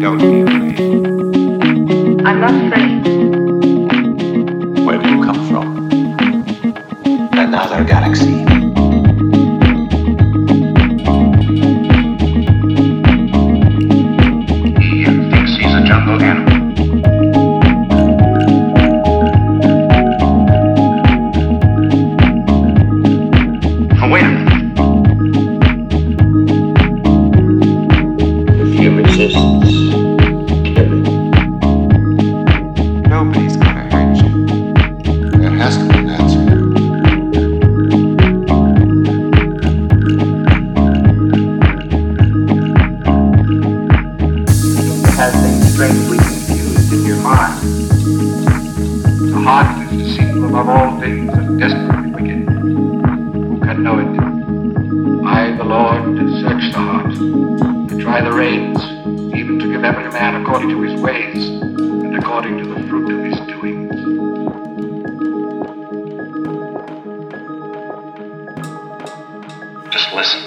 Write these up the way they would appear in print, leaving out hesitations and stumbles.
Don't be afraid. I'm not afraid. Where do you come from? Another galaxy. He thinks he's a jungle animal. Oh, wait a minute. If you resist, kill it. Nobody's gonna hurt you. There has to be an answer. Has been strangely confused in your mind. The heart is deceitful above all things and desperately wicked. Who can know it? I, the Lord, search the heart, to try the reins, even to give every man according to his ways, and according to the fruit of his doings. Just listen.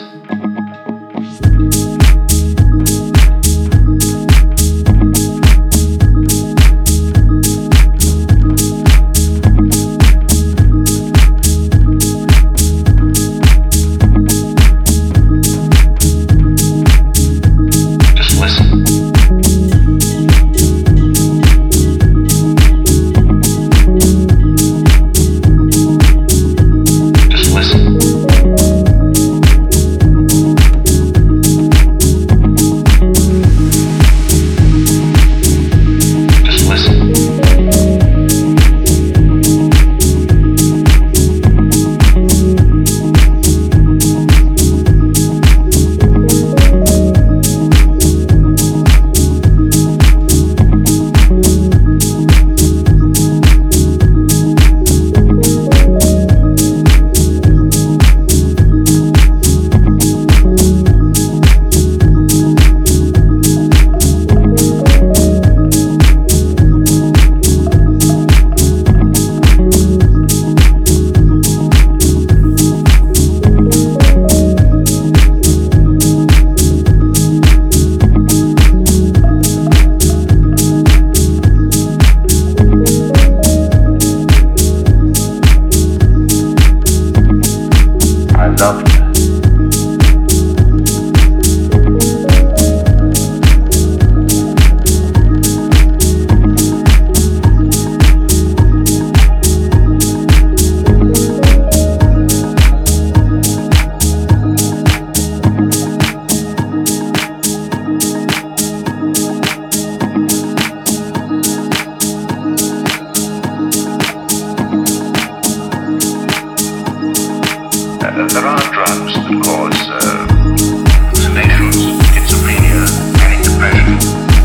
Just listen. Just listen. Just listen. I love you. There are drugs that cause hallucinations, schizophrenia, manic depression.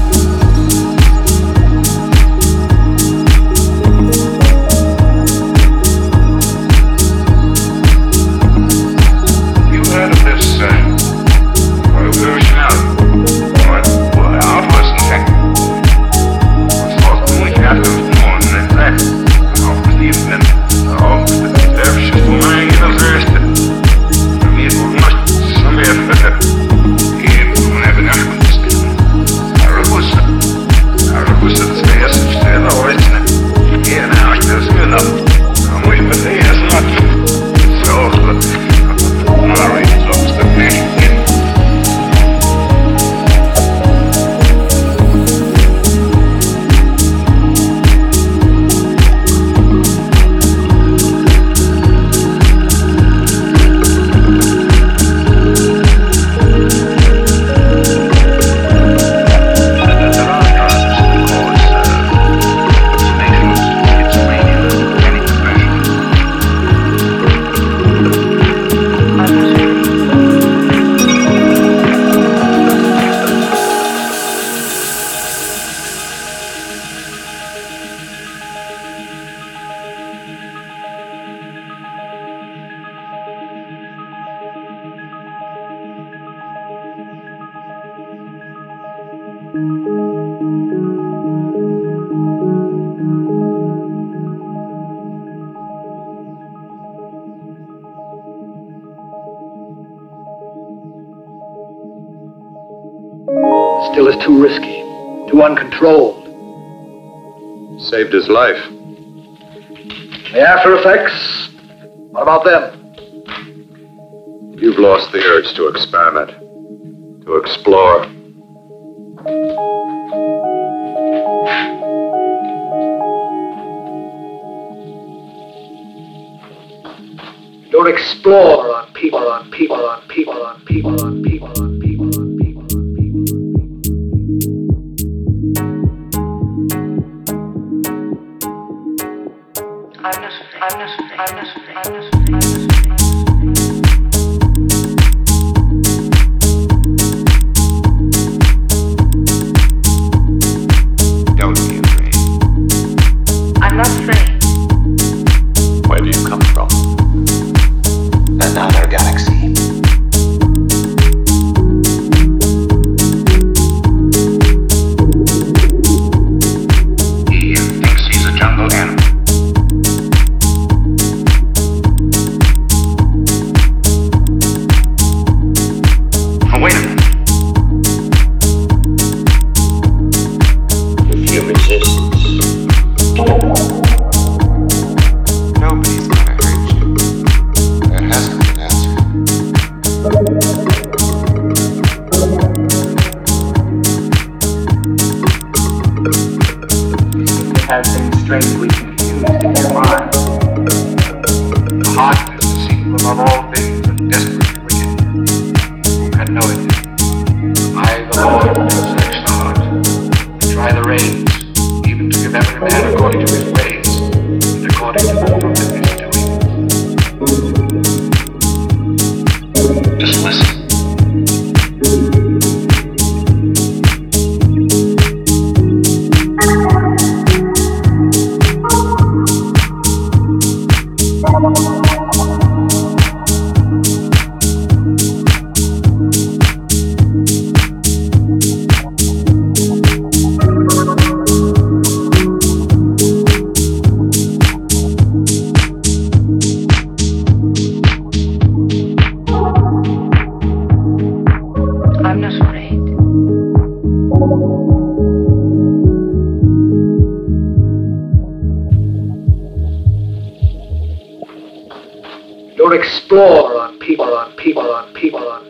You heard of this revolution Auflösungseffekt? Das ursprünglich Erdbewohnen entdeckt, auf die auf der Schiffung das erste. Wir Still is too risky. too uncontrolled. Saved his life. The after effects, what about them? You've lost the urge to experiment, to explore. Don't explore on people, on people, on people, on people, on people, on people, on people, on people. I'm not Don't be afraid. I'm not afraid. Where do you come from? Another galaxy. He thinks he's a jungle animal. Oh, wait a minute. If you resist, Nobody's gonna hurt you. There has to be an answer. It has been strangely confused in your mind. The heart is deceitful above all things and desperately wicked. Who can know it? I, the Lord, will search the heart, and try the reins, even to give every man according to his ways, and according to the fruit of his doing. Just listen. I'm not afraid. Don't explore on people, on people, on people, on